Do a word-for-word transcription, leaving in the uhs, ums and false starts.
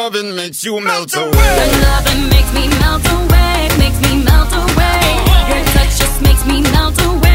loving makes you melt away. Your loving makes me melt away, makes me melt away. Your touch just makes me melt away.